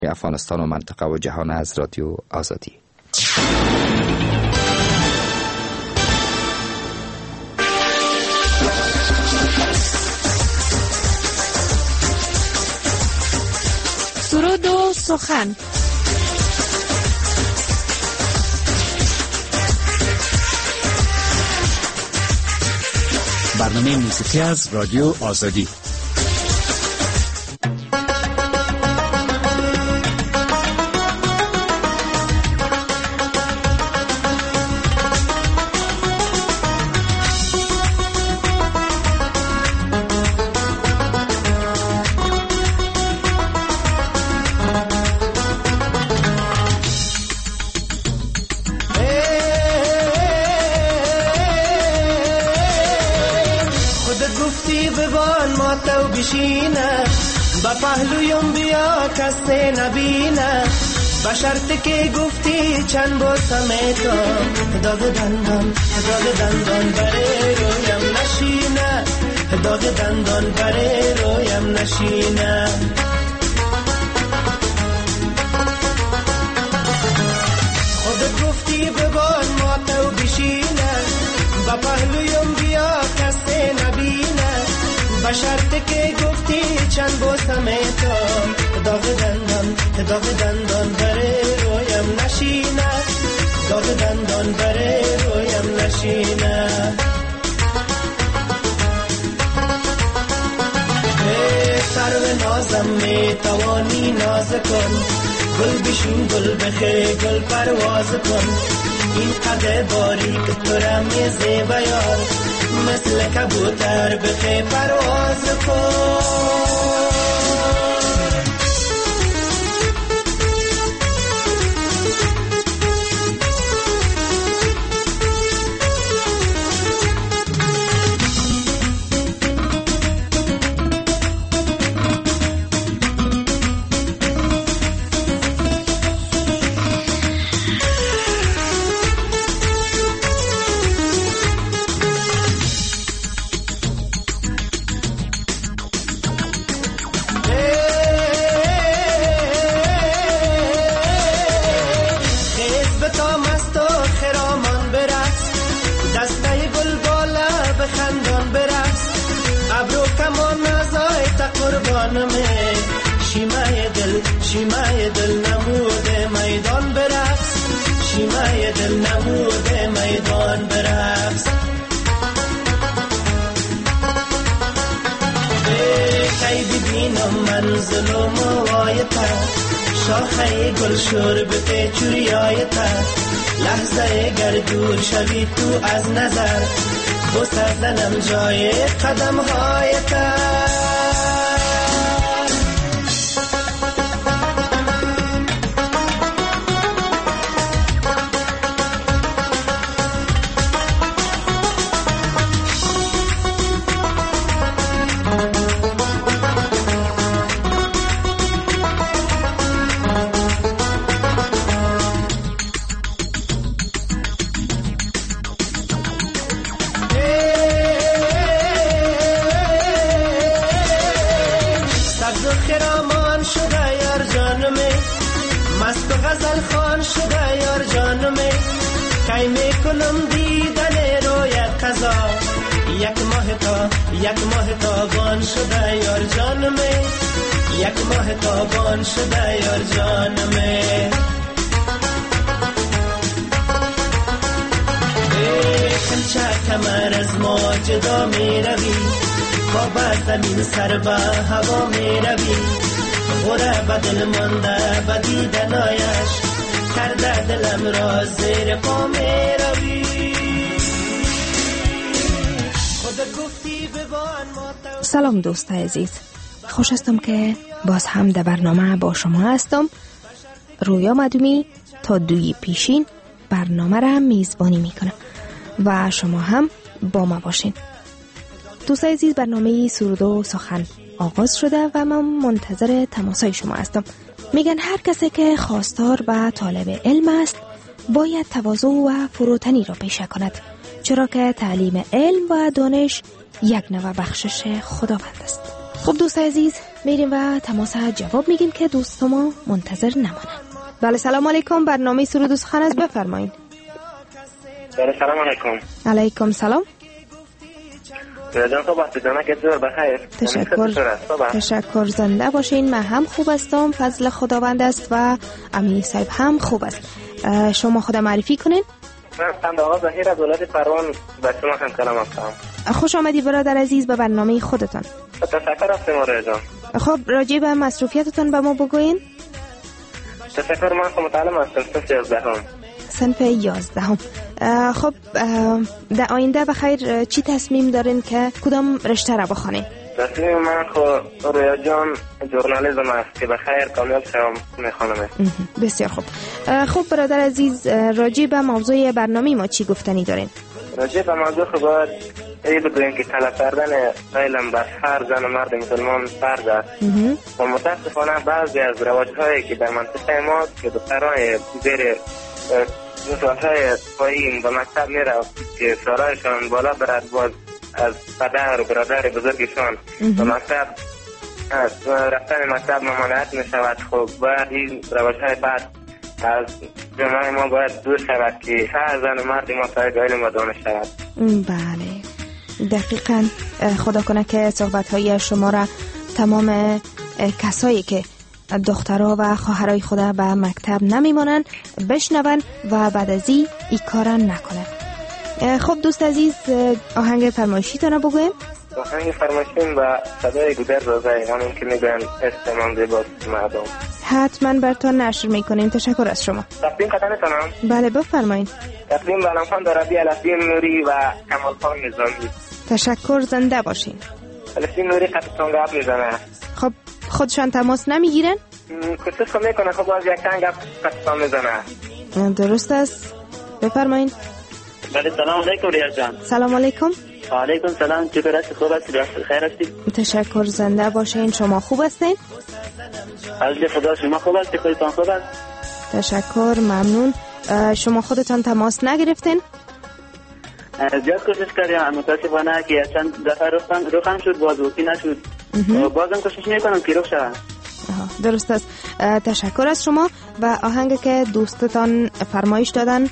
افغانستان و منطقه و جهان از رادیو آزادی. سرود و سخن. برنامه موسیقی از رادیو آزادی. با پهلویم بیا کسی نبینه با شرط که گفتی چند بوسمه تو داغ دندان برای رویم نشینه داغ دندان برای رویم نشینه خودت گفتی ببان ما تو بشینه با پهلویم بیا کسی نبینه با شرط که گفتی چند بوسمه تو داغ دندان برای رویم نشینه داغ دندان برای رویم نشینه سرو نازم می توانی ناز کن گل بشین گل بخی گل پرواز کن این قد باریک تو را می زیبا یار مثل کبوتر بخی پرواز کن شیمای دل نموده میدان برقص شیمای دل نموده میدان برقص کی ببینم منزل و موایتا شاخه گل شربت چوریایتا لحظه گر دور شوی تو از نظر بوس زنم جای قدم هایتا خرامان شده یار جانم مست و غزل خوان شده یار جانم کی میکنم دیدن رویت قضا یک ماه تابان شده یار جانم یک ماه تابان شده یار جانم کنچه کمر از ما جدا می روی با زمین سر به هوا می روی غره بدل مانده بدیدن آیش کرده دلم را زیر پا می روی سلام دوست عزیز، خوش هستم که باز هم در برنامه با شما هستم. رویا مدومی تا 2 پیشین برنامه را میزبانی میکنم و شما هم با ما باشین. دوست عزیز، برنامه سرود و سخن آغاز شده و من منتظر تماسای شما هستم. میگن هر کسی که خواستار و طالب علم است باید تواضع و فروتنی را پیشه کند، چرا که تعلیم علم و دانش یک نوع بخشش خداوند است. خب دوست عزیز میریم و تماس جواب میگیم که دوست ما منتظر نمانن. بله سلام علیکم، برنامه سرود و سخن است، بفرمایید. بله سلام علیکم. علیکم سلام. جان صبح بدانه که دور بخیر. تشکر زنده باشین. من هم خوب هستم، فضل خداوند است و امیر صاحب هم خوب است. شما خود معرفی کنین. من آقا ظهیر از ولایت پروان به شما هم کلام هستم. خوش آمدی برادر عزیز به برنامه خودتان. تشکر از شما جان. خب راجع به مصروفیتتون به ما بگوین. تشکر، من خود متعلم هستم صنف 11. خب در آینده بخیر چی تصمیم دارین که کدام رشته را بخوانید؟ تصمیم من خود رویا جان ژورنالیسم است که بخیر کامیاب شوم میخوانم. بسیار خوب. خب برادر عزیز راجع به موضوع برنامه ما چی گفتنی دارین؟ راجع به موضوع خود باید بگوییم که طلب کردن علم بر هر زن و مرد مسلمان فرض است و متاسفانه بعضی از رواج‌هایی که در منطقه ما که دختران زیر سالهای پایین به مکتب میره که سالهایشان بالا برد، باز از پدر و برادر بزرگشان به مکتب رفتن مکتب ممانعت می شود. خب باید این روش‌های بعد از جامعه ما باید دور شود که هر زن و مرد ما صاحب علم و دانش شود. بله دقیقاً. خدا کنه که صحبت‌های شما را تمام کسایی که دخترها و خواهرای خود به مکتب نمیمانند بشنون و بعد از این کارا نکنند. خب دوست عزیز آهنگ فرمایشیتون رو بگویم. آهنگ فرمایشیم و صدای گودر رازه همون که میگن استمان زیباست مردم حتما براتون نشر میکنیم. تشکر از شما. تقدیم خدمتتونم. بله بفرمایید. تقدیم به علمخان دارابی الفین نوری و کمال خان نظامی. تشکر، زنده باشین. الفین نوری خطتون گپ میزنه. خب خودشان تماس نمیگیرن؟ کوشش میکنه. خب باز یک چند گپ خطتون میزنه. درست است، بفرمایید. بله سلام علیکم ریاض جان. سلام علیکم. و علیکم سلام. چطور هستی؟ خوب هستی؟ خیر هستی؟ تشکر، زنده باشین. شما خوب هستین؟ الحمدلله خدا. شما خوب هستی؟ خودتان خوب است؟ تشکر، ممنون. شما خودتان تماس نگرفتین؟ زیاد کوشش کردیم، متاسفانه که چند دفعه روخم شد باز وکی نشد. بازم کوشش میکنم که روخ شد. درست است. تشکر از شما. و آهنگ که دوستتان فرمایش دادن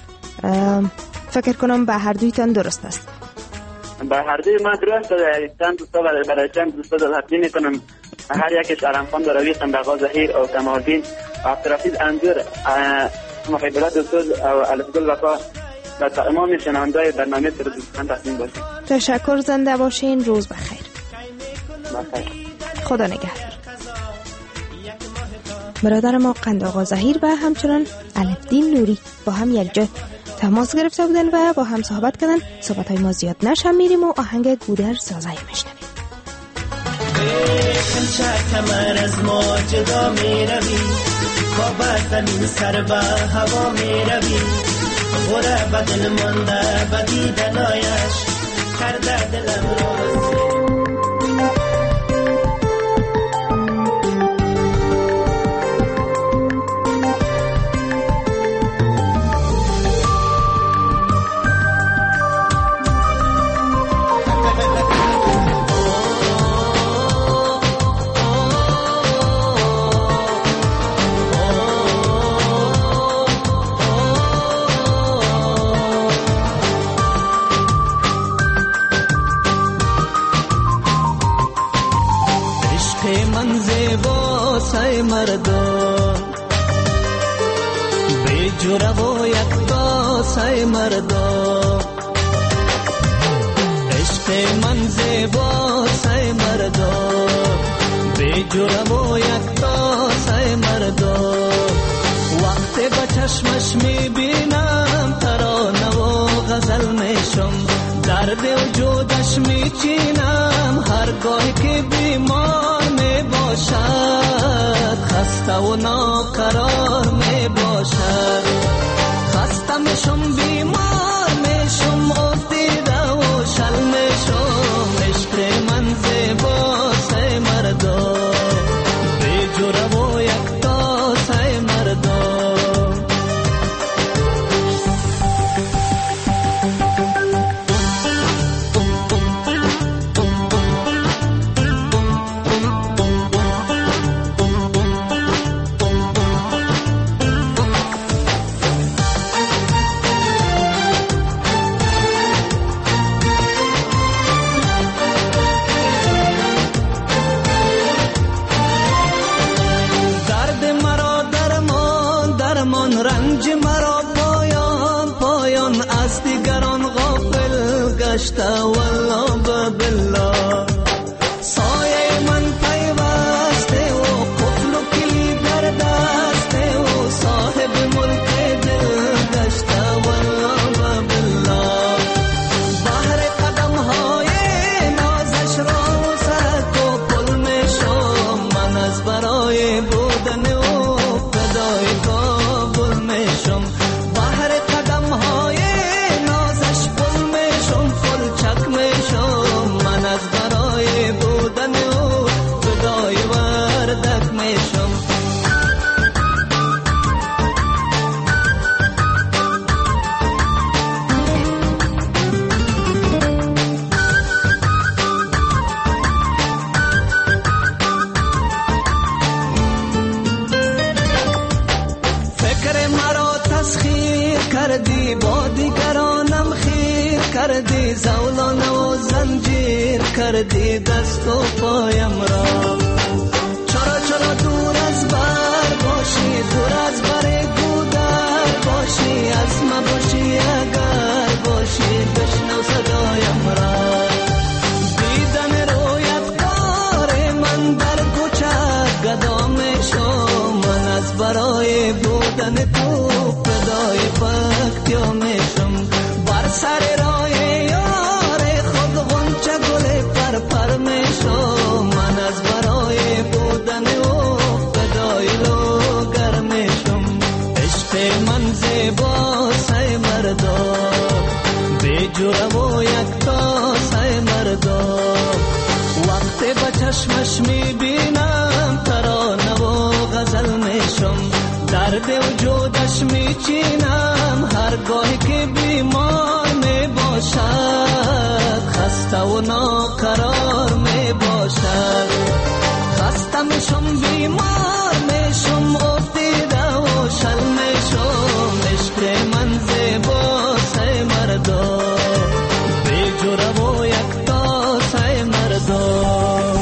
فکر کنم به هر دویتان درست است. به هر دوی ما درست است. چند دوستا برای چند دوستا دلحفظی میکنم. هر یکش علمخان دراوی، صندوق ظهیر و کمالدین و عبدالرفیظ انجور، محب الله دکتر و الفگل وفا و تمام شنونده‌های برنامه سرود و سخن تقدیم باشیم. تشکر، زنده باشین. روز بخیر. بخیر. خدا نگهدار. برادر ما قند آقا ظهیر و همچنان الفدین نوری با هم یک جا تماس گرفته بودن و با هم صحبت کردن. صحبت‌های ما زیاد نشم میریم و آهنگ گودر سازایی میشنویم. خلچه کمر از ما جدا می روی، خواب از زمین سر به هوا می روی، غره بدل مانده بدیدن آیش کرده دلم راز. مردم به جوره و یک داسه مردم، عشق من زیبا سه مردم به جوره و یک داسه مردم، وقتی با چشمش میبینم ترانه و غزل میشم، درد وجودش میچینم هرگاه که بیمار میباشد، خسته و ناقرار میباشد، خسته میشم بیمار میشم افتیده و شل میشم، عشق من زیبا سه مردم به جوره و یک تا سه مردم. رنج مرا پایان پایان از دیگران غافل گشته والله بالله سایه من پیوسته و قفل و کلید در دسته و صاحب ملک دل گشته والله بالله بحر قدم های نازش را سرک و پل می شم من از برای بودن و فدای کابل می شم بحر قدم های نازش پل می شم پل چک می شم من از برای بودن و فدای وردک می شم فکر مرا تسخیر کردی با دیگرانم خیر کردی زولانه و زنجیر کردی دست و پایم را چرا دور از بر باشی دور از بر گودر باشی از ما باشی اگر باشی بشنو صدایم را دیدن رویت کار من در کوچه گدا می شم من از برای بودن تو فدای پکتیا می شم بر سر راه یار خود غنچه گل پر می شم من از برای بودن او فدای لوگر می شم عشق من زیبا سای مردا بیجوره و یک تا سای مردا وقتی با چشمش می بینم ترانه و غزل می شم درد وجودش می چینم هرگاهی که بیمار می باشد خسته و ناقرار می باشد خسته می شم بیمار می شم افتیده و شل می شم عشق من زیبا سای مردا بیجوره و یک تا سای مردا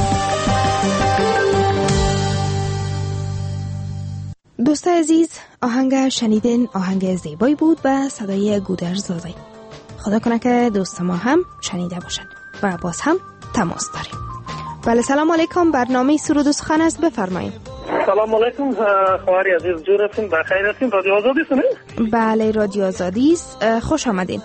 دوستای عزیز، آهنگ شنیدین آهنگ زیبایی بود و صدای گودرزاده. خدا کنه که دوست ما هم شنیده باشن و باز هم تماس داریم. بله سلام علیکم، برنامه سرود و سخن است، بفرمایید. سلام علیکم خواهر عزیز، جور هستین؟ بخیر هستین؟ رادیو آزادی است؟ بله رادیو آزادی است، خوش آمدین.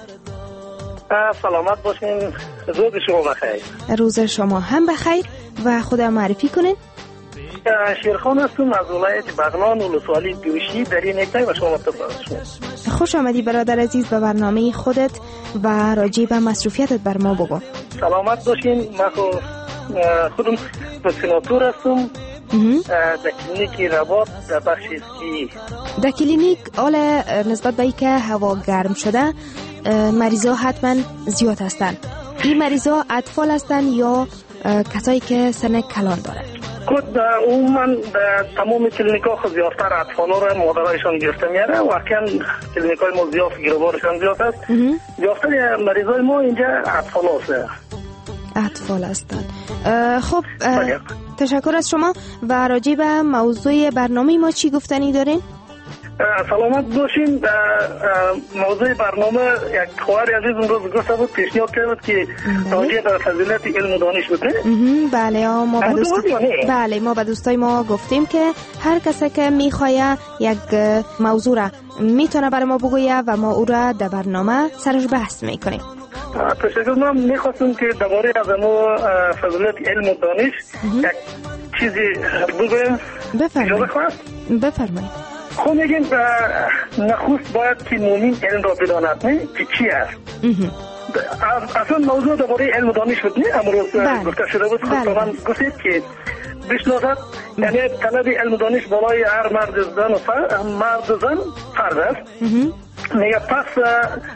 سلامت باشین، روز شما بخیر. روز شما هم بخیر و خدا معرفی کنین. شیرخان هستم از ولایت بغلان ولسوالی گوشی در این نکته و شما شما. خوش آمدی برادر عزیز به برنامه خودت و راجع به مصروفیتت بر ما بگو. سلامت باشین. من خودم سناتور هستم در کلینیک رباط در بخش اسکی. در کلینیک حال نسبت به اینکه هوا گرم شده مریضا حتما زیاد هستن. این مریضا اطفال هستن یا کسایی که سن کلان دارن؟ خود عموما در تمام کلینیک‌ها خود زیادتر اطفالا را مادرایشان گرفته میاره. واقعا کلینیک‌های ما زیاد گیروبارشان زیاد است. زیادتر مریضای ما اینجا اطفال هستند. اطفال هستند. خب تشکر از شما. و راجع به موضوع برنامه ما چی گفتنی دارین؟ سلامت باشین. موضوع برنامه یک خواهر عزیز اون روز گفته بود، پیشنهاد کرد که راجع به فضیلت علم و دانش بود. بله ما به دوستای ما گفتیم که هر کسی که میخواد یک موضوع را میتونه برای ما بگویه و ما او را در برنامه سرش بحث میکنیم. تشکر. من میخواستم که درباره از ما فضیلت علم و دانش یک چیزی بگویم. بفرمایید. خب میگیم نخست باید که مومن علم را بداند، نه که چی است. اصلا موضوع درباره علم و دانش بود، نه امروز گفته شده بود. خود من گفتید که بشناسد، یعنی طلب علم و دانش بالای هر مرد زن فرض است. میگه پس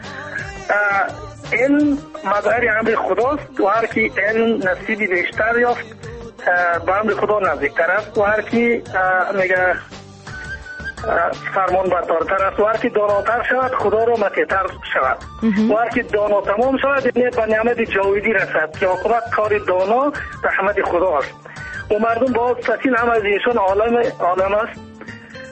علم مظهر امر خداست و هر کی علم نصیبی بیشتر یافت به امر خدا نزدیکتر است و هر کی میگه فرمان بردارتر است و هر کی داناتر شود خدا را مطیعتر شود و هر کی دانا تمام شود یعنی به نعمت جاویدی رسد که عاقبت کار دانا رحمت خدا است و مردم باز سچین هم از ایشان عالم است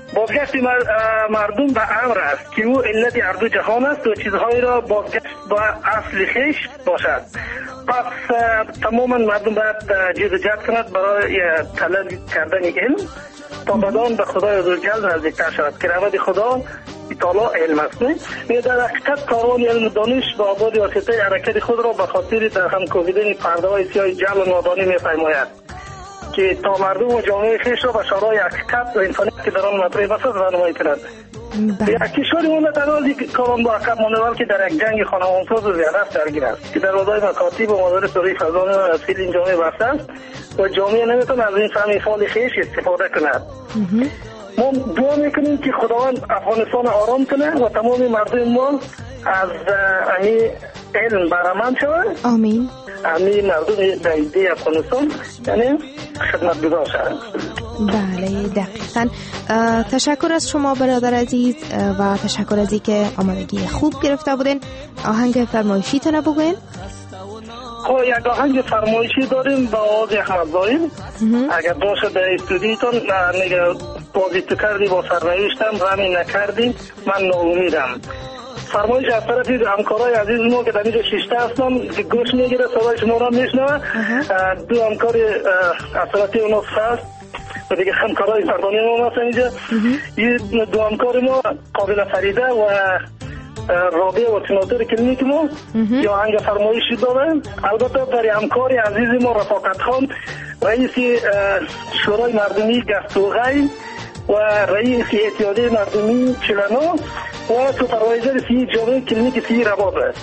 بازگشت مردم به امر است که او علت هر دو جهان است و چیزهایی را بازگشت به اصل خویش باشد. پس تماما مردم باید جد و جهد کند برای طلب کردن علم تا بدان به خدای عزوجل نزدیکتر شود که رحمت خدا تعالی علم است. نه در حقیقت کاروان علم دانش به آباد واسطه حرکت خود را به خاطر در هم کوبیدن پرده های سیاه جهل و نادانی می‌فرماید که تا مردم و جامعه خویش را به شورای حقیقت و انسانیت که در آن مطرح است راهنمایی کند. یک کشوری مونده تنها کاران با عقب مانده که در یک جنگ خانوانساز و زیادت درگیر است که در روضای مکاتب و مدارس روی فضانه و از این جامعه بسته است و جامعه نمیتونه از این فهم فعال خویش استفاده کند. ما دعا میکنیم که خداوند افغانستان آرام کنه و تمام مردم ما از امی علم برامند شود. آمین. امی مردم دیده افغانستان یعنی خدمت گذار شود. بله دقیقاً. تشکر از شما برادر عزیز و تشکر از اینکه آمادگی خوب گرفته بودین. آهنگ فرمایشی تونه بگوین؟ خب یک آهنگ فرمایشی داریم با آواز احمد زاهد. اگر باشه در استودیوتون نگه بازی تو کردی با سرنوشتم غمی نکردی من ناامیدم. فرمایش از طرف همکارای عزیز ما که در اینجا شیشته هستن که گوش میگیره صدای شما را میشنوه. دو همکار از طرف اونها هست و دیگه همکارای فردانی ما هستن اینجا. این دو همکار ما قابل فریده و رابعه و سناتور کلینیک ما یا آهنگ فرمایشی دارن. البته برای همکار عزیز ما رفاقت خان رئیس شورای مردمی گفتوغی و رئیس اتحادیه مردمی چلنو و سوپروایزر سی جامعه کلینیک سی رباط است.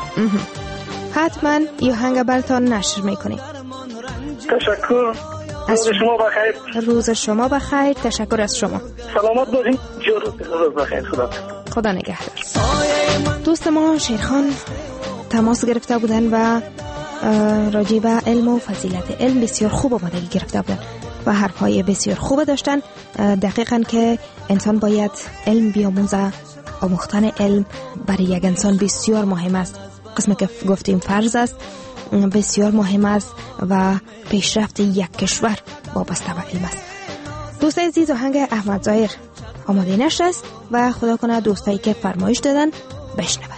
حتما یه آهنگ براتون نشر میکنیم. تشکر. روز شما بخیر. روز شما بخیر. تشکر از شما. سلامت باشید. روز بخیر. خدا نگهدار. دوست ما شیرخان تماس گرفته بودن و راجع به علم و فضیلت علم بسیار خوب آمادگی گرفته بودن و حرفهای بسیار خوب داشتن. دقیقاً که انسان باید علم بیاموزه. آموختن علم برای یک انسان بسیار مهم است. قسمی که گفتیم فرض است بسیار مهم است و پیشرفت یک کشور وابسته به علم است. دوست عزیز آهنگ احمد ظاهر آماده نشست و خدا کنه دوستایی که فرمایش دادن بشنون.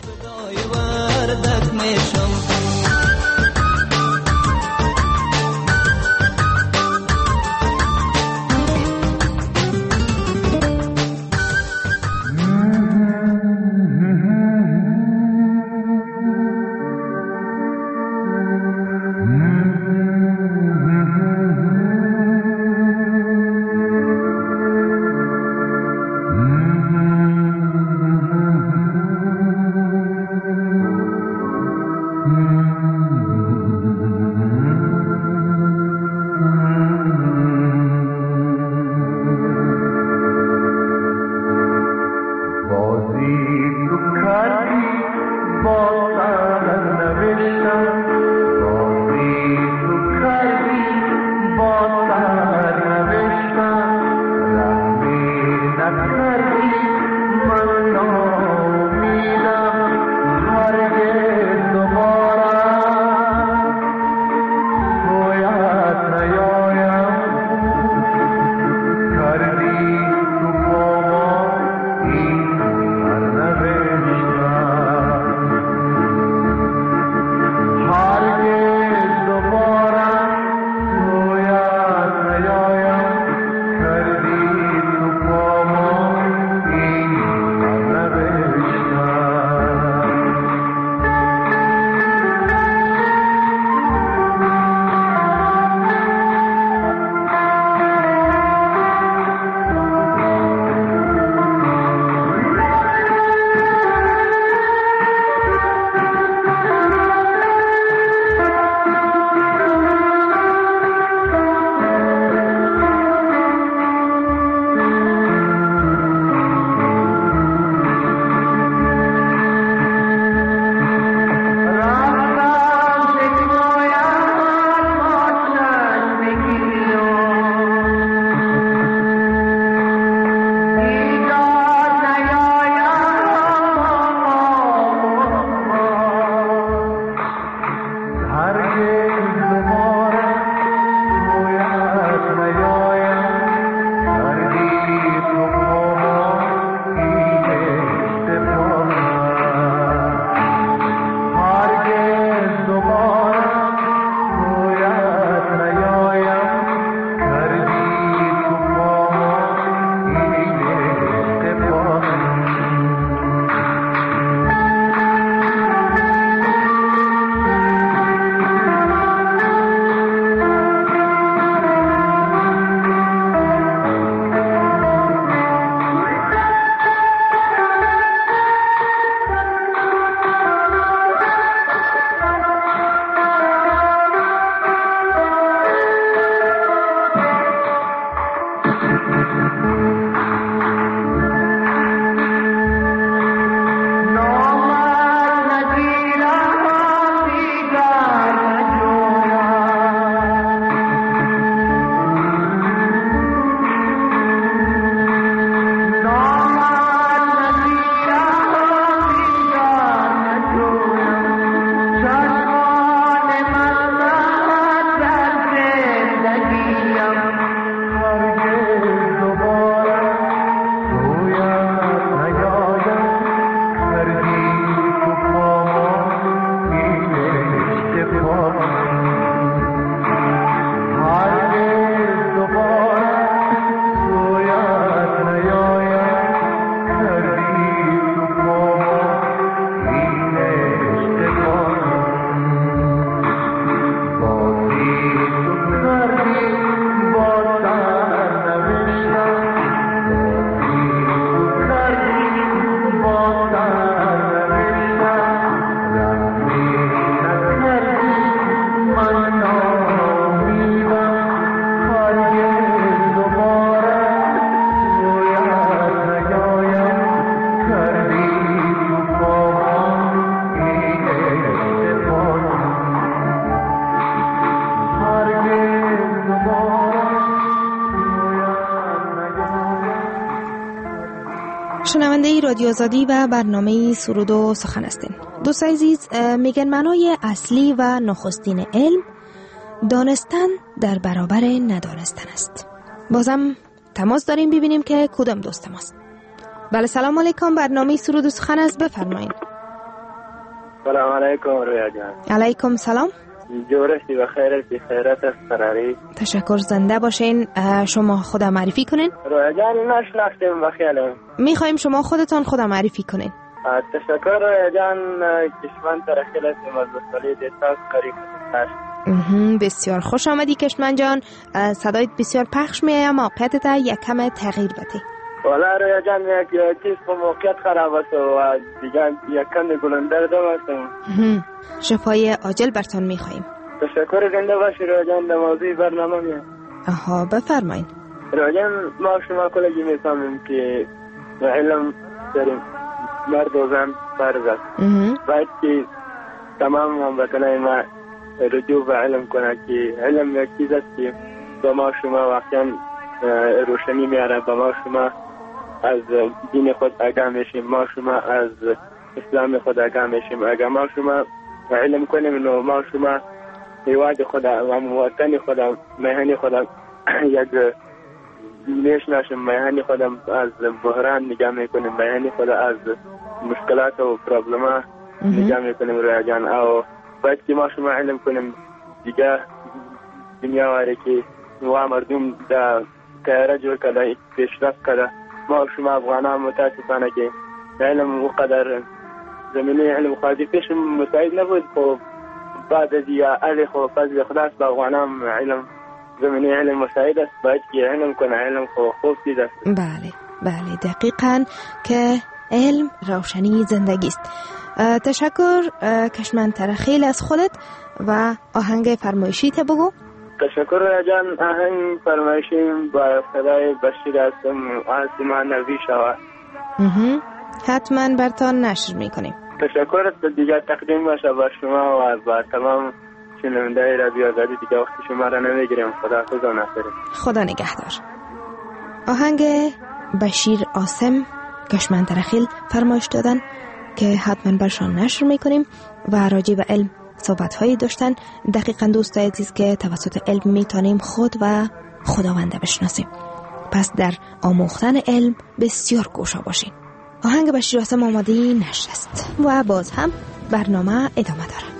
شنونده رادیو آزادی و برنامه سرود و سخن هستین. دوست عزیز، میگن معنای اصلی و نخستین علم دانستن در برابر ندانستن است. بازم تماس داریم ببینیم که کدام دوست ماست. بله، سلام علیکم. برنامه سرود و سخن است، بفرمایید. سلام علیکم رویا جان. علیکم سلام. جورشی و خیرت است فراری. تشکر، زنده باشین. شما خود معرفی کنین. رویا جان نشناختیم بخیالم. میخوایم شما خودتان خود معرفی کنین. تشکر رویا جان. کشمن ترخیل هستیم از بسالی دیتاز قریب هست. بسیار خوش آمدی کشمن جان. صدایت بسیار پخش میه، موقعیتت یک کم تغییر بده. والا رویا جان یک چیز که موقعیت خراب است و دیگه یک کم گلندر دم هستم. شفای عاجل برتان میخواییم. تشکر، زنده باشی رویا جان. در موضوع برنامه میه. آها، بفرمایید. رویا جان، ما شما کلگی میفهمیم که علم داریم، مرد و زن فرض است. باید که تمام هموطنان ما رجوع به علم کنه که علم یک چیز است که با ما شما واقعا روشنی میاره. با ما شما از دین خود آگاه میشیم، ما شما از اسلام خود آگاه میشیم. اگر ما شما علم کنیم نو ما شما هیواد خود و وطن خود مهنی خود یک میشناسیم، مهنی خود از بحران نگاه میکنیم، مهنی خود از مشکلات و پرابلما نگاه میکنیم رویا جان. او باید که ما شما علم کنیم دیگه دنیا واره که و مردم دا تیاره جور کده، پیشرفت کده. ما شما افغانان متاسفانه که علم و قدر زمینه علم خواهدی پیش مساعد نبود. خب بعد از یا علی خب فضل خداست با افغانان علم زمینه علم مساعد است. باید که علم کنه، علم خوب چیز است. بله دقیقاً که علم روشنی زندگی است. تشکر کشمن ترخیل از خودت و آهنگ فرمایشی تا بگو. تشکر جان. آهنگ فرمایشی با صدای بشیر هستم، آسمان نوی شود. حتما برتان نشر میکنیم. تشکر دیگه تقدیم باشه با شما و با تمام شنونده رادیو آزادی. دیگه وقت شما را نمیگیریم. خدا خدا نخیریم. خدا نگهدار. آهنگ بشیر آسم کشمن ترخیل فرمایش دادن که حتما برشان نشر میکنیم و راجع به علم صحبت هایی داشتن. دقیقاً دوست عزیز که توسط علم میتونیم خود و خداونده بشناسیم. پس در آموختن علم بسیار کوشا باشین. آهنگ بشیر آسم آماده نشر است و باز هم برنامه ادامه داره.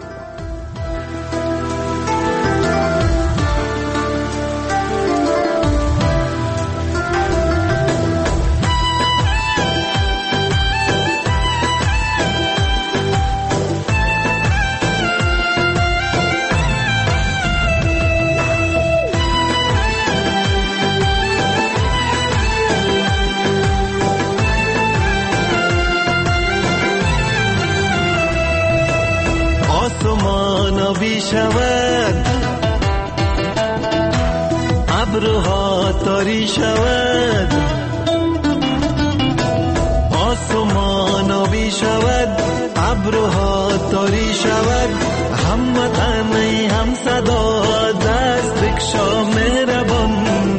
شود ابرها تاری شود، آسمان آبی شود، ابرها تاری شود، هم وطنی هم صدا دست بکشا مهربان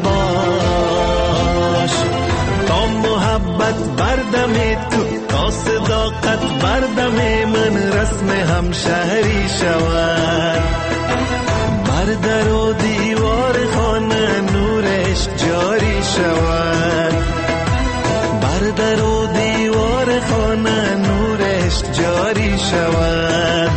باش، تا محبت بردم تو، تا صداقت بردم من رسم همشهری شود، بر در و دیوار خانه نورش جاری شود، بر در و دیوار خانه نورش جاری شود.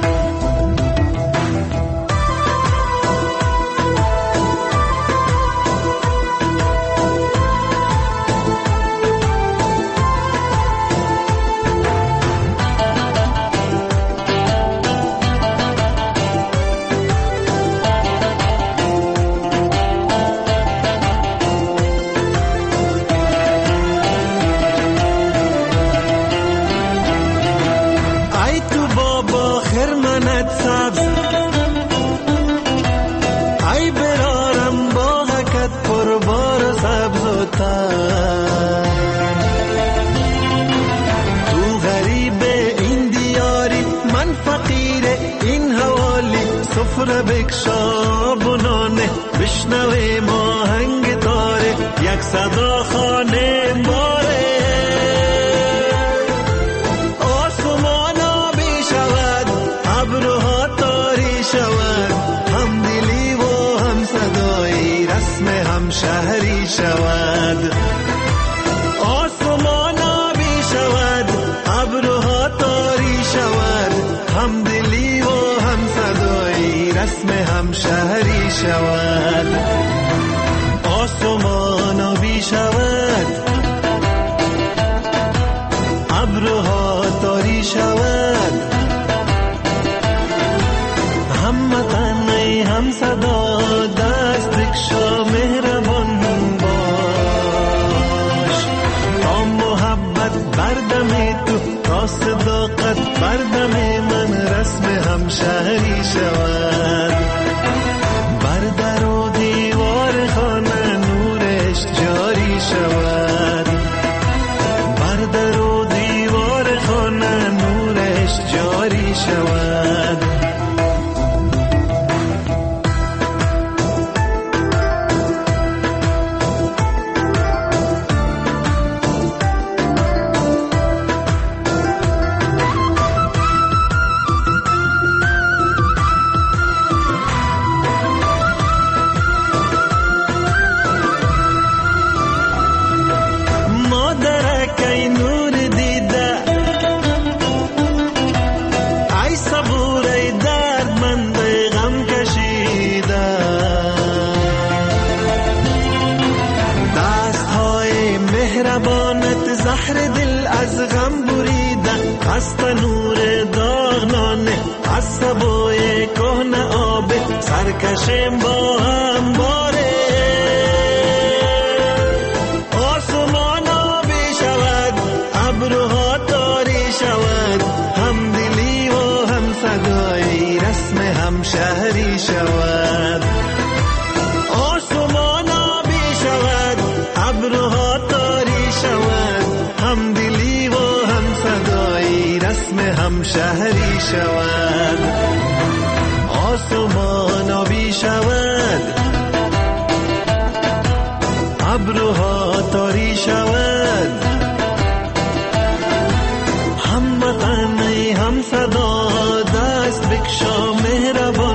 سفره بکشا بنانه بشنوه ماهنگ تاره یک صدا خانه باره شود، آسمان آبی شود، ابرها تاری شود، هم دلی و هم صدایی رسم همشهری شود. آسمان آبی شود، ابرها تاری شود، هم وطن هم صدا دست بکشا مهربان باش، تا محبت بردم تو، تا صداقت بردم من رسم همشهری شود. بر در و دیوار خانه نورش جاری شود، بر در و دیوار خانه نورش جاری شود. زهر دل از غم بریده، از تنور داغنانه، از سبوی کهنه آب سرکشیم با هم باره. آسمان آبی شود، ابرها تاری شود، هم دلی و هم صدایی رسم همشهری شود. آسمان آبی شود، ابرها تاری شود، هم دلی و هم صدایی رسم همشهری شود. آسمان آبی شود، ابرها تاری شود، هم وطن هم صدا دست بکشا مهربان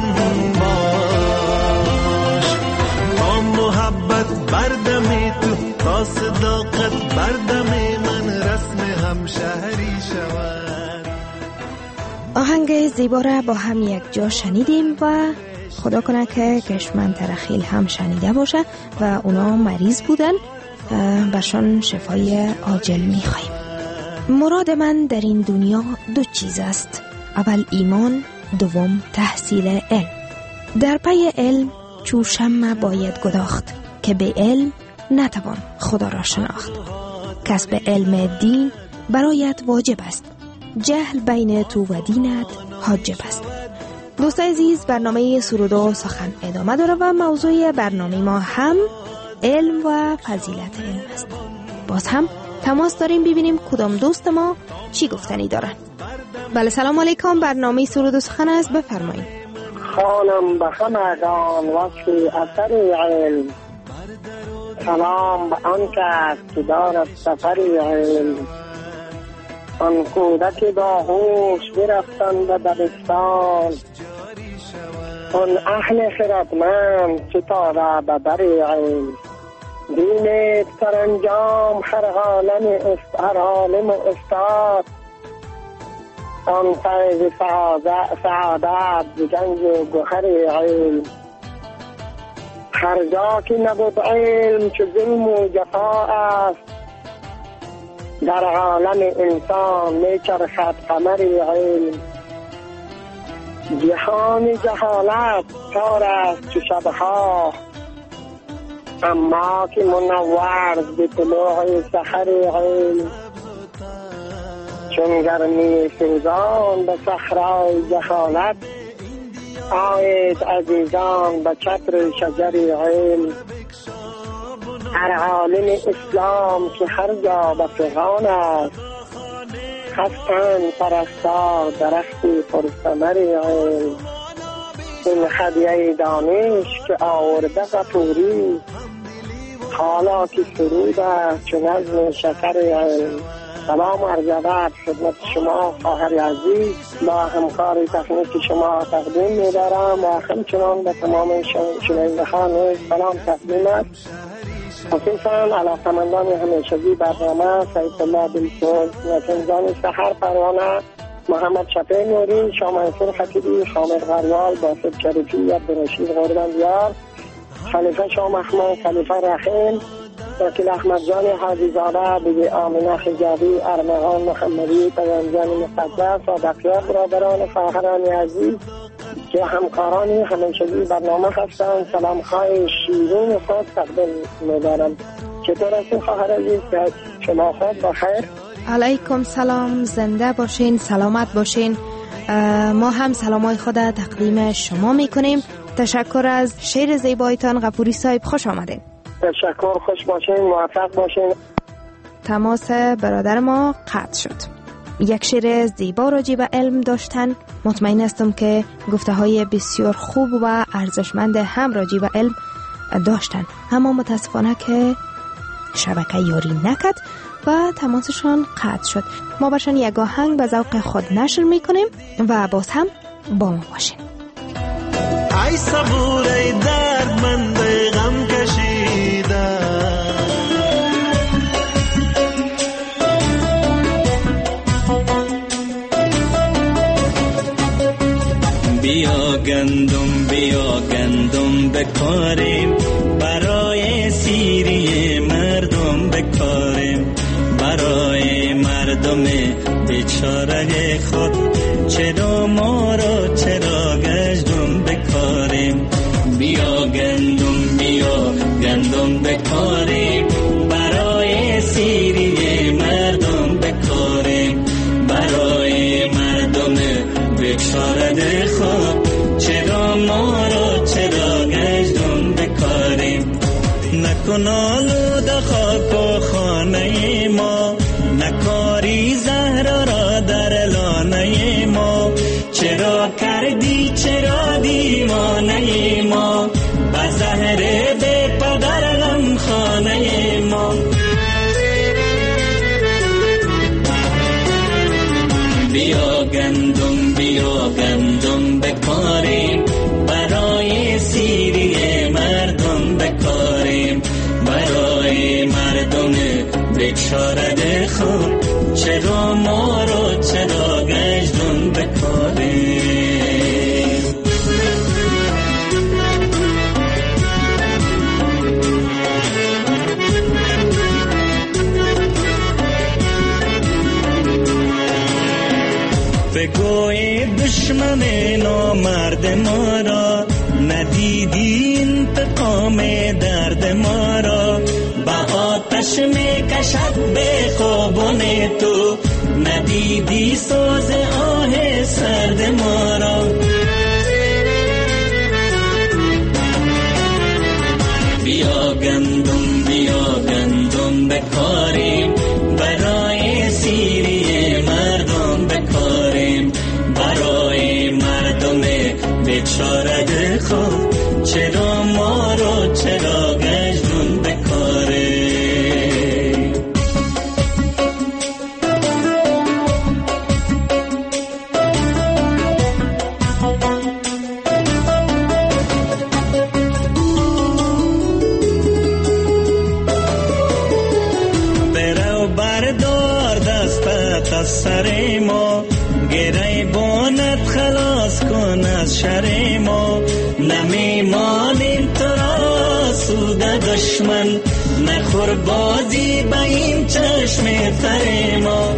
باش، تا محبت بردم تو، تا صداقت بردم من رسم همشهری شود. آهنگ زیبا را با هم یک جا شنیدیم و خدا کنه که کشمن ترخیل هم شنیده باشه و اونا مریض بودن، برشان شفای عاجل میخواییم. مراد من در این دنیا دو چیز است، اول ایمان، دوم تحصیل علم. در پی علم چوشم باید گداخت، که به علم نتوان خدا را شناخت. کسب علم دین برایت واجب است، جهل بین تو و دینت حاجب است. دوست عزیز، برنامه سرود و سخن ادامه داره و موضوع برنامه ما هم علم و فضیلت علم است. باز هم تماس داریم ببینیم کدام دوست ما چی گفتنی دارن. بله، سلام علیکم، برنامه سرود و سخن است، بفرمایید. خانم به همگان وصف اثر علم، سلام به آن کس که دارد سفر علم. آن کودک باهوش برفتند به دبستان، آن اهل خردمند که تاره به بر علم. دین سرانجام هر عالم و استاد، آن فیض سعادت گنج و گوهر علم. هر جا که نبود علم چو ظلم و جفا است، در عالم انسان میچرخد قمر علم. جهان جهالت تار است چو شبها، اما که منور به طلوع سحر علم. چون گرمی سوزان به صحرای جهالت، آید عزیزان به چتر شجر علم. هر عالم اسلام که هر جا به فغان است، هستند پرستار درختی پرثمر علم. این هدیه دانش که آورده غفوری، حالا که سرود است چو نظم شکر علم. سلام عرض ادب خدمت شما خواهر عزیز، با همکار تکنیک شما تقدیم می‌دارم و همچنان به تمام شنوندگان سلام تقدیم است. خصوصا علاقمندان همیشگی برنامه سید الله بلسوز، نتنزان سحر پروانه، محمد شفیع نوری، شامنصور خطیبی، خامر غریال، باسط شریفی، عبدالرشید غوربندیار، خلیفه شاه محمد، خلیفه رحیم، وکیل احمد جان حاجی زاده، بیبی آمینه خجابی، ارمغان محمدی، پیامجان مقدس و بقیه برادران فاخران عزیز که همکاران همیشگی برنامه هستند، سلام های شیرین خود تقدیم می‌دارم. چطور هستین خواهر عزیز؟ شما خود بخیر؟ علیکم سلام، زنده باشین، سلامت باشین. ما هم سلامای خود تقدیم شما میکنیم. تشکر از شعر زیبایتان غفوری صاحب، خوش آمدین. تشکر، خوش باشین، موفق باشین. تماس برادر ما قطع شد. یک شعر زیبا راجع به علم داشتن. مطمئن هستم که گفته های بسیار خوب و ارزشمند هم راجع به علم داشتن، اما متاسفانه که شبکه یاری نکرد و تماسشان قطع شد. ما برشان یک آهنگ به ذوق خود نشر میکنیم و باز هم با ما باشین. ای صبور ای دردمند غم کشیده، بیا گندم بکاریم، برای سیری مردم بکاریم، برای مردم بیچاره خود، چرا ما را چرا گشتم بکاریم. بیا گندم بکاریم، برای سیری مردم بکاریم، برای مردم بیچاره خود، چرا ما را چرا گشتم بکاریم. نکن آلوده خاک و خانه ما، نکاری زهر را در لانه ما، چرا کردی چرا دیوانه ما، به زهر بی پدر غم خانه ما. بیا گندم بکاریم، برای سیری مردم بکاریم، برای مردم بیچاره خود، چرا ما رو چرا گشتم بکاریم. بگوی دشمن نامرد ما را، ندیدی انتقام درد ما را، به آتش می کشد به خوابان تو، ندیدی سوز آه سرد ما را. بیا گندم بکاریم، برای سیری مردم بکاریم، برای مردم بیچاره خود، چرا ما رو چرا گشتم بکاریم. از سر ما، گره بانت خلاص کن از شر ما، نمیمانیم تو را سود دشمن، نخور بازی به این چشم تر ما.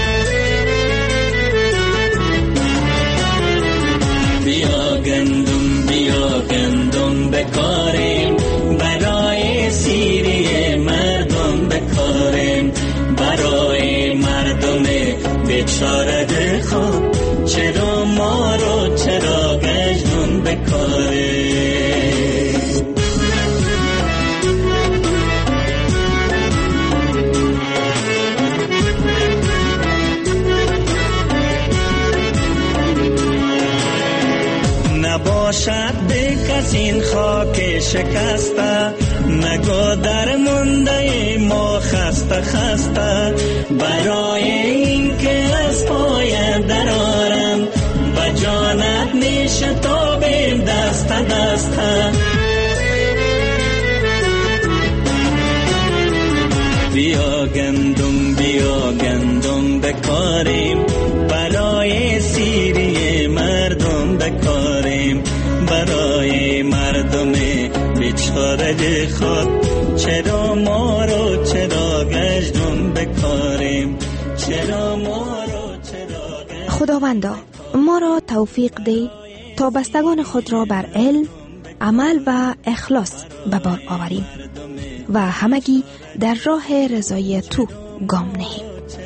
بیا گندم بکاریم، برای سیری مردم بکاریم، برای مردم بیچاره خود، چرا ما رو چرا گشتم بکاریم. نباشد به کسی این خاک شکسته، نگو در مونده ما خسته، برای این که از پای درارم، به جانت نشتابیم دست. خداوندا ما را توفیق ده تا بستگان خود را بر علم، عمل و اخلاص به بار آوریم و همگی در راه رضای تو گام نهیم.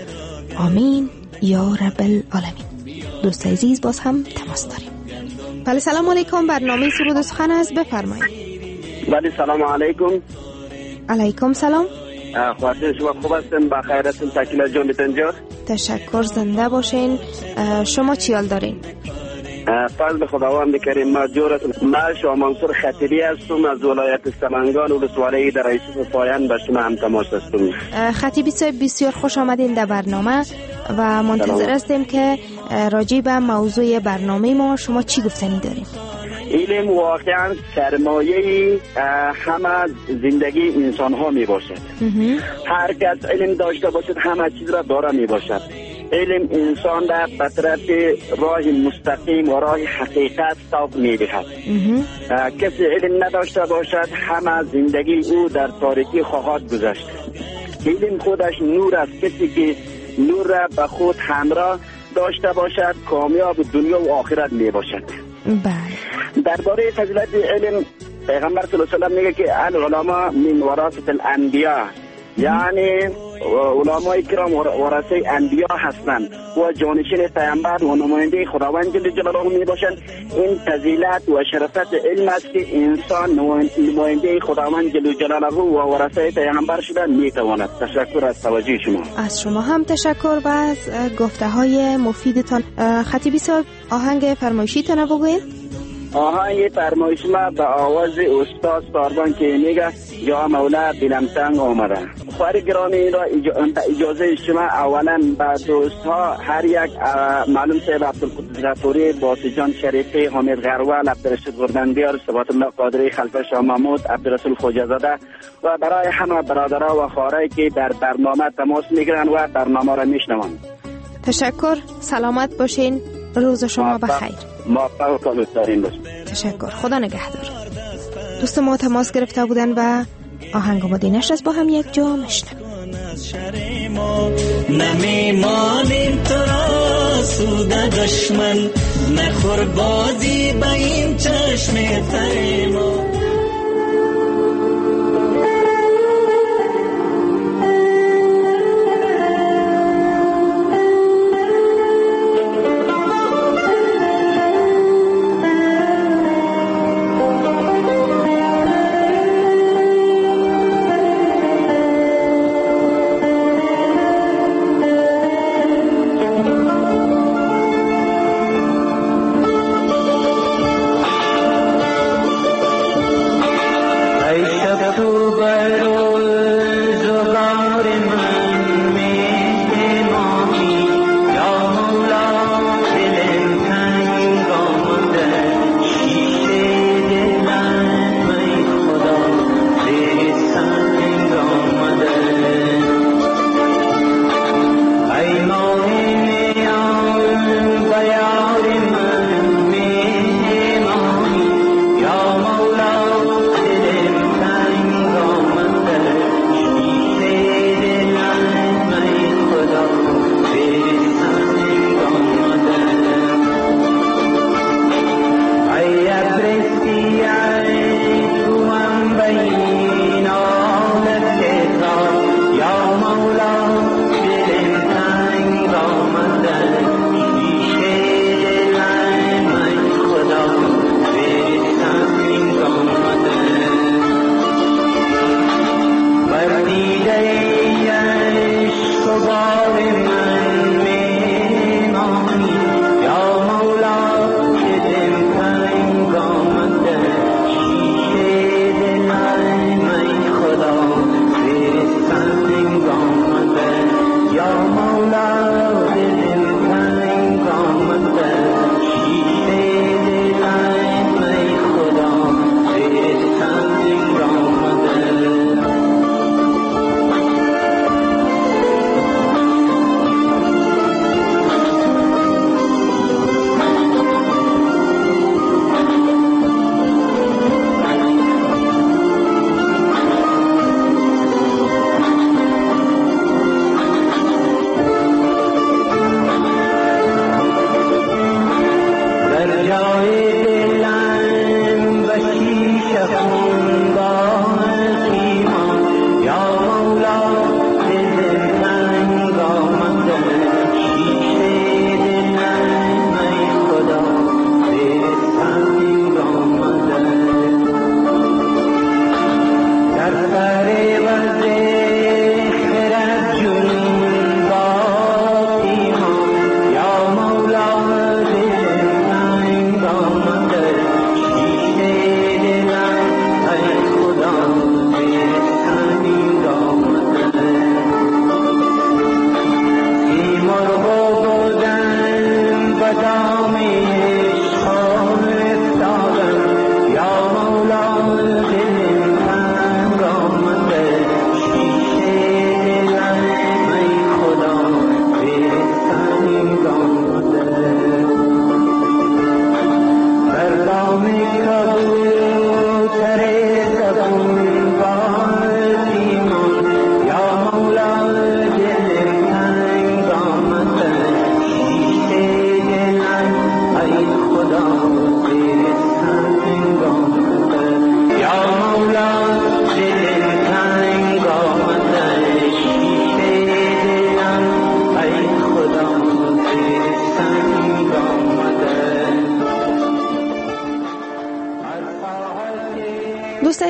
آمین یا رب العالمین. دوست عزیز باز هم تماس داریم. بله سلام علیکم، برنامه سرود و سخن است، بفرمایید. بله سلام علیکم. علیکم سلام. خواهد شما خوب هستین؟ بخیر هستین؟ تکیلا جان بیتنجا. تشکر، زنده باشین. شما چی حال دارین؟ فضل خداوند کریم. ما شما منصور خطیبی هستم از ولایت سمنگان و ولسوالی در یوسف پایان به شما هم تماس هستم. خطیبی صاحب بسیار خوش آمدین در برنامه و منتظر هستیم که راجع به موضوع برنامه ما شما چی گفتنی داریم. علم واقعا سرمایه همه زندگی انسان ها می باشد. هر کس علم داشته باشد همه چیز را داره می باشد. علم انسان را به طرف راه مستقیم و راه حقیقت سوق می دهد. کسی علم نداشته باشد همه زندگی او در تاریکی خواهد گذشت. علم خودش نور است. کسی که نور را به خود همراه داشته باشد کامیاب دنیا و آخرت می باشد. بله. درباره فضیلت علم پیغمبر صلی الله علیه و سلم میگه که العلماء من ورثه الانبیاء، یعنی علمای کرام ورثه انبیا هستند و جانشین پیامبر و نماینده خداوند جل جلاله می باشند. این فضیلت و شرافت علم است که انسان نماینده خداوند جل جلاله و ورثه پیامبر شده می تواند. تشکر از توجه شما. از شما هم تشکر و از گفته های مفیدتان. خطیبی صاحب آهنگ فرمایشیتان بگوید. آهنگ فرمایش ما به آواز استاد ساربان که میگه یا مولا دلم تنگ آمده. خواهر گرامی این را اجازه شما اولا به دوست ها هر یک معلوم صاحب عبدالقدس غفوری، باسجان شریفی، حامد غروال، عبدالرشید گردنبیار، ثبات الله قادری، خلیفه شاه محمود، عبدالرسول خوجازاده و برای همه برادرها و خواهرایی که در برنامه تماس میگیرن و برنامه را میشنوند. تشکر، سلامت باشین، روز شما بخیر. موفق و کامیابترین باشین. تشکر، خدا نگهدار. دوست ما تماس گرفته بودن و آهنگ آمادینش از با هم یک جا میشنویم. نمیمانیم تو را سود دشمن، نخور بازی به این چشم تر ما.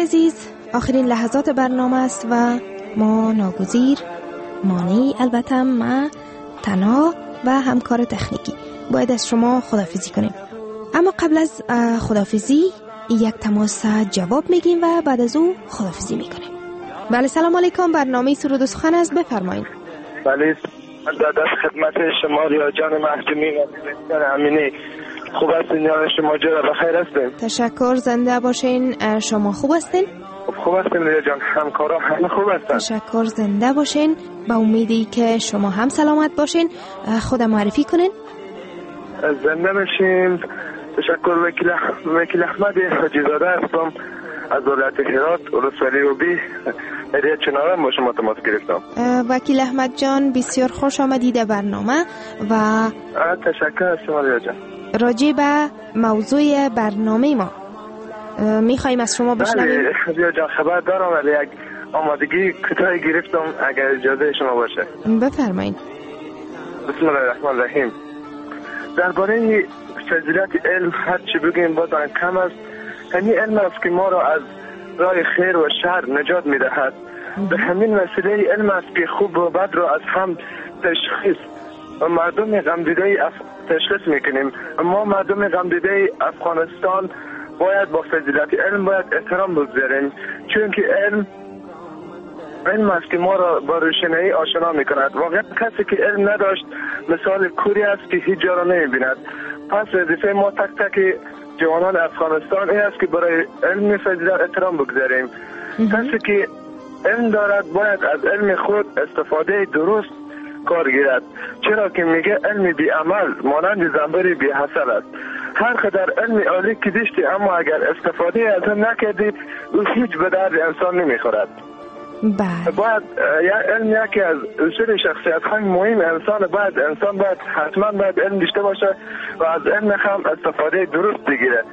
عزیز، آخرین لحظات برنامه است و ما ناگزیر مانی البته ما تنها و همکار تکنیکی باید از شما خداحافظی کنیم. اما قبل از خداحافظی یک تماس جواب میگیم و بعد از او خداحافظی میکنیم. بله سلام علیکم، برنامه سرود و سخن است، بفرمایید. بله در خدمت شما ریا جان محجومی و دوستان امینی. خوب هستین یا شما جا بخیر هستین؟ تشکر، زنده باشین. شما خوب هستین؟ خوب هستیم ریا جان، همکارا همه خوب هستن. تشکر، زنده باشین. با امیدی که شما هم سلامت باشین. خود معرفی کنین. زنده باشین. تشکر. وکیل احمد حاجی زاده هستم از ولایت هرات، ولسوالی اوبی، مدیریت چناره. با شما تماس گرفتم. وکیل احمد جان بسیار خوش آمدید در برنامه و تشکر از شما ریا جان. راجع به موضوع برنامه ما میخوایم از شما بشنویم. بله ریا جان، خبر دارم ولی یک آمادگی کوتاهی گرفتم اگر اجازه شما باشه. بفرمایید. بسم الله الرحمن الرحیم. درباره فضیلت علم هر چی بگیم باز کم است. همین علم است که ما را از راه خیر و شر نجات میدهد. به همین وسیله علم است که خوب و بد را از هم تشخیص و مردم غمدیده تشخیص میکنیم. ما مردم غمدیده افغانستان باید با فضیلت علم باید احترام بگذاریم، چون که علم است که ما را با روشنایی آشنا میکند. واقعا کسی که علم نداشت مثال کوری است که هیچ جا را نمیبیند. پس وظیفه ما تک تک جوانان افغانستان این است که برای علم فضیلت احترام بگذاریم. کسی که علم دارد باید از علم خود استفاده درست کار گیرد، چرا که میگه علم بی عمل مانند زنبور بی حاصل است. هر قدر علم عالی که داشتی اما اگر استفاده از آن نکردی او هیچ به درد انسان نمیخورد. باید علم یکی از اصول شخصیت های مهم انسان باید حتما علم داشته باشه و از علم هم استفاده درست بگیره.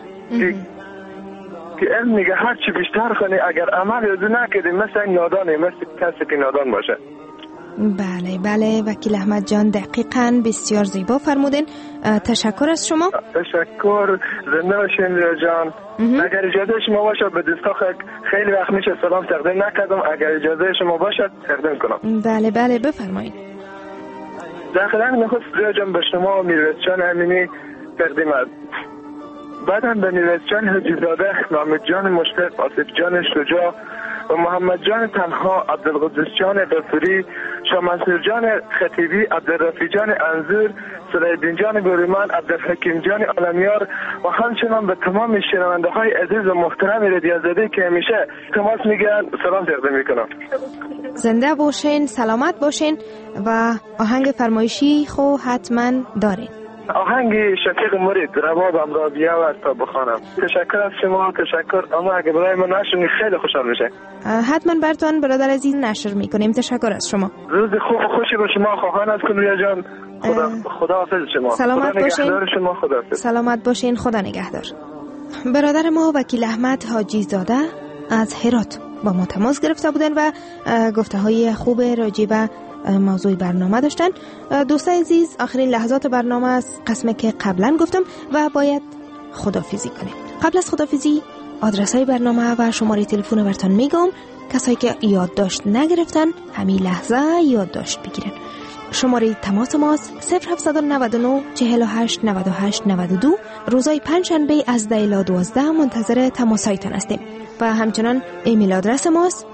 که علم میگه هر چی بیشتر کنی اگر عمل یادو نکردی مثل این نادانه، مثل کسی که نادان باشه. بله وکیل احمد جان دقیقاً بسیار زیبا فرمودین. تشکر از شما. تشکر، زنده باشین ریا جان. اگر اجازه شما باشه به دوستا خیلی وقت میشه سلام تقدیم نکردم، اگر اجازه شما باشه تقدیم کنم. بله بفرمایید. داخلا نخست ریا جان به شما میرویس جان امینی تقدیم است. بعداً به میرویس جان حاجی زاده، محمد جان مشفق، آصف جان شجاع و محمد جان تنها، عبدالقدس جان غفوری، شاه منصور جان خطیبی، عبدالرفیع جان انظور، صلاح‌الدین جان برومند، عبدالحکیم جان عالمیار و همچنان به تمام شنونده های عزیز و محترم رادیو آزادی که همیشه تماس میگیرن سلام تقدیم میکنم. زنده باشین، سلامت باشین و آهنگ فرمایشی خو حتما دارین. آهنگ شفیق مرید رباب امرابیه و تا بخوانم. تشکر از شما. تشکر. اما اگه برای من نشونی خیلی خوشحال میشه. حتما براتون برادر عزیز نشر میکنیم. تشکر از شما. روز خوب و خوشی به شما خواهان از کنریا جان. خدا حافظ شما. سلامت خدا باشین. شما. خدا حافظ. سلامت باشین. خدا نگهدار. برادر ما وکیل احمد حاجی زاده از هرات با ما تماس گرفته بودن و گفته های خوب راجع به موضوع برنامه داشتن. دوستان عزیز، آخرین لحظات برنامه است، قسمه که قبلا گفتم و باید خداحافظی کنیم. قبل از خداحافظی آدرس های برنامه و شماره تلفن براتون میگم. کسایی که یادداشت نگرفتن همین لحظه یادداشت بگیرن. شماره تماس ماست 0799 48 98 92. روزای پنجشنبه از 10 تا 12 منتظر تماسایتان هستیم و همچنان ایمیل آدرس ماست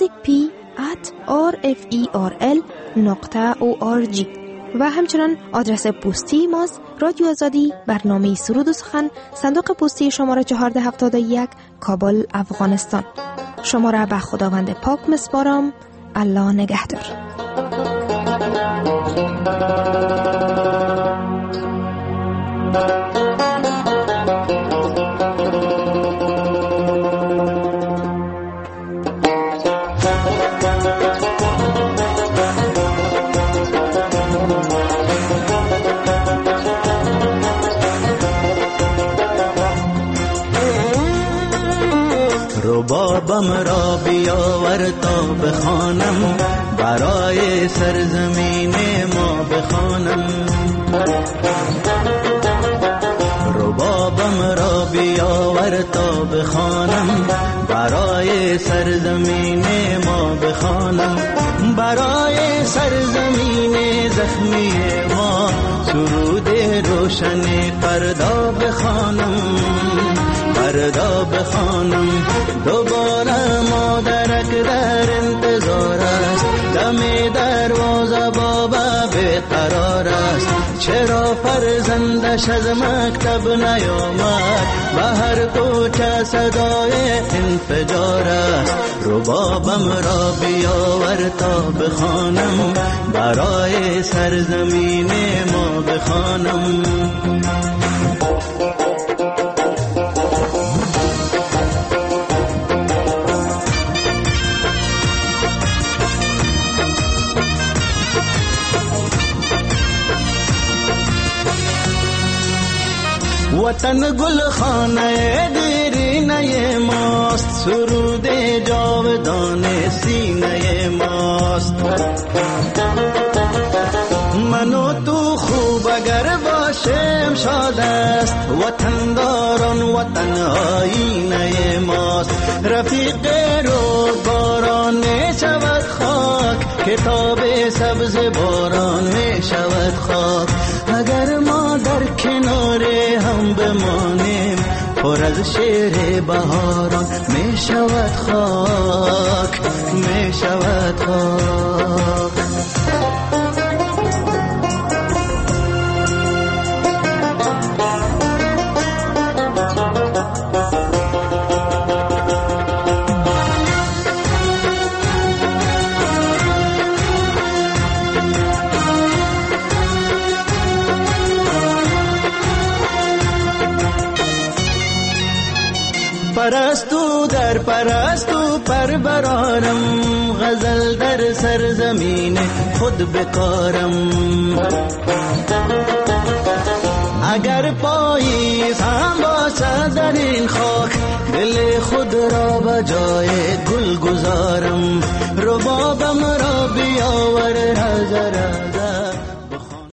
musicp@referl.org و همچنان آدرس پستی ماست رادیو آزادی، برنامه سرود و سخن، صندوق پستی شماره 1471 کابل، افغانستان. شما را به خداوند پاک مسپارم. الله نگهدار. ربابم را بیاور تا بخوانم، برای سرزمین ما بخوانم. ربابم را بیاور تا بخوانم، برای سرزمین ما بخوانم، برای سرزمین زخمی ما سرود روشن فردا بخوانم، فردا بخوانم. دوباره مادرک در انتظار است، دم دروازه بابا بیقرار است. چرا فرزندش از مکتب نیامد؟ به هر کوچه صدای انفجار است. ربابم را بیاور تا بخوانم، برای سرزمین ما بخوانم. وطن گل خانه دیرینه ماست، سرود جاودان سینه ماست. من و تو خوب اگر باشیم شاد است، وطن داران وطن آینه ماست. رفیق روزگاران می شود خاک، کتاب سبز باران می شود خاک. اگر ما در کنار هم بمانیم، پر از شعر بهاران می شود خاک، می شود خاک. پرستو در پرستو پر برارم، غزل در سرزمین خود بکارم. اگر پاییز هم باشد در این خاک، دل خود را به جای گل گذارم. ربابم را بیاور نظر